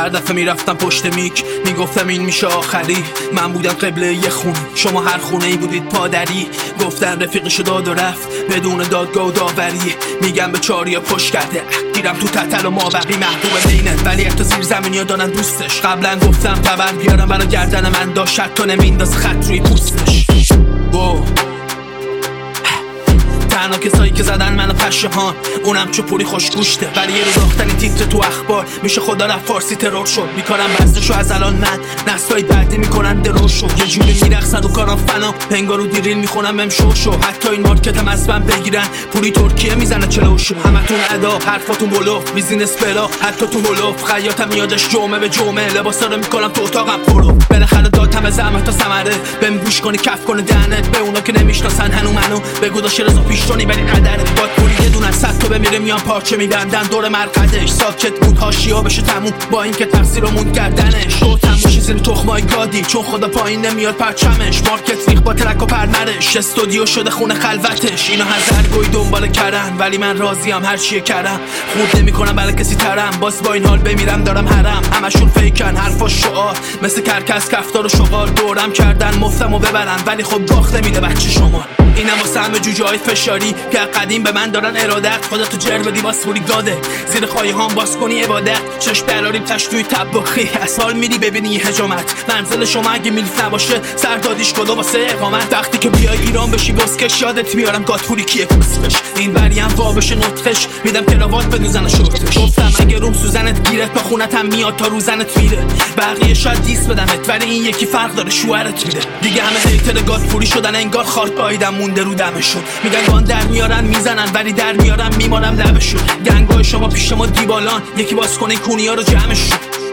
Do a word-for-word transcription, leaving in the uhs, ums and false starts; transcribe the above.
دفعه میرفتم پشت میک میگفتم این میشه آخری. من بودم قبله یه خونه، شما هر خونه ای بودید پادری. گفتن رفیقشو داد و رفت بدون دادگاه و داوری. میگم به چاریا پشت کرده گیرم تو تتل و مابقی محبوب بینه، ولی حتی زیر زمینی ها دارن دوستش. قبلا گفتم تبر بیارم برا گردن من، داشت حتی نمینداز خط روی پوستش. wow. تنها کسایی که زدن منو پشهان اونم چوپوری خوشگوشته، ولی یه روز آختنی تیتر تو اخبار میشه خدا رفت فارسی ترور شد. میکنم بستشو از الان من نسلای بعدی میکنن درور شد. یه جوری میرقصن و کارم فنا پنگارو دیریل میخونم بهم شو شو. حتی این مارکتم از من بگیرن پولی ترکیه میزنه چلوشو. همتون ادا حرفاتون بلوف بیزینس بلا حتی تو هلوف. خیاطم یادش جمعه به جمعه لباسا رو میکنم تو اتاقم پرو. بالاخره دادم زحمت تا ثمره بهم گوش کنی کف کنه دهنت. به اونا که نمیشناسن هنو منو بگو داشه رضا پیشتونی ولی قدره. باد پولی یه دونه صد تا بمیره میان پارچه میبندن دور مرقدش. ساکت بود حاشیه بشه تموم با اینکه تفسیرمون گردنش. تو تموشی زیر تخمای گادی چون خدا پایین نمیاد پرچمش. مارکت ریخ با ترک و پرمرش استودیو شده خونه خلوتش. اینا هزارگوی دنبال کردن ولی من راضیم هر چیه کردم. خود نمیکنم برای کسی ترم باز با این حال بمیرم دارم حرم. همشون فیکن حرفا شعار مثل کرکس کفتار و شغال دورم کردن مفتمو ببرن ولی خب باخت نمیده بچه شما. اینم واسه همه جوجه های فشاری که قدیم به من دارن ارادت. خودتو جر بدی باز پولی گاده زیر خواهی هم باز کنی عبادت. چشم براریم تشتوی طباخی از حال میری ببینی هجامت. منزل شما اگه میلف نباشه سردادیش کدا واسه اقامت. وقتی که بیای ایران بشی بسکش یادت میارم گاتپوری کیه کسفش. این بریم وا بشه نطقش میدم کراوات بدوزن شورتش. گفتم اگه روم سوزنت گیرت با خونتم میاد تا روزنت میره. بقیه شاید دیس بدمت ولی این یکی فرق داره شوهرت میده. دیگه همه هیتر گاتپوری شدن انگار خارت بایدم مونده رو دمشون. میگن گان در میارن میزنن ولی در میارن میمارم لبشون. گنگای شما پیش ما دیبالان یکی باز کنه کونیا رو جمعشون.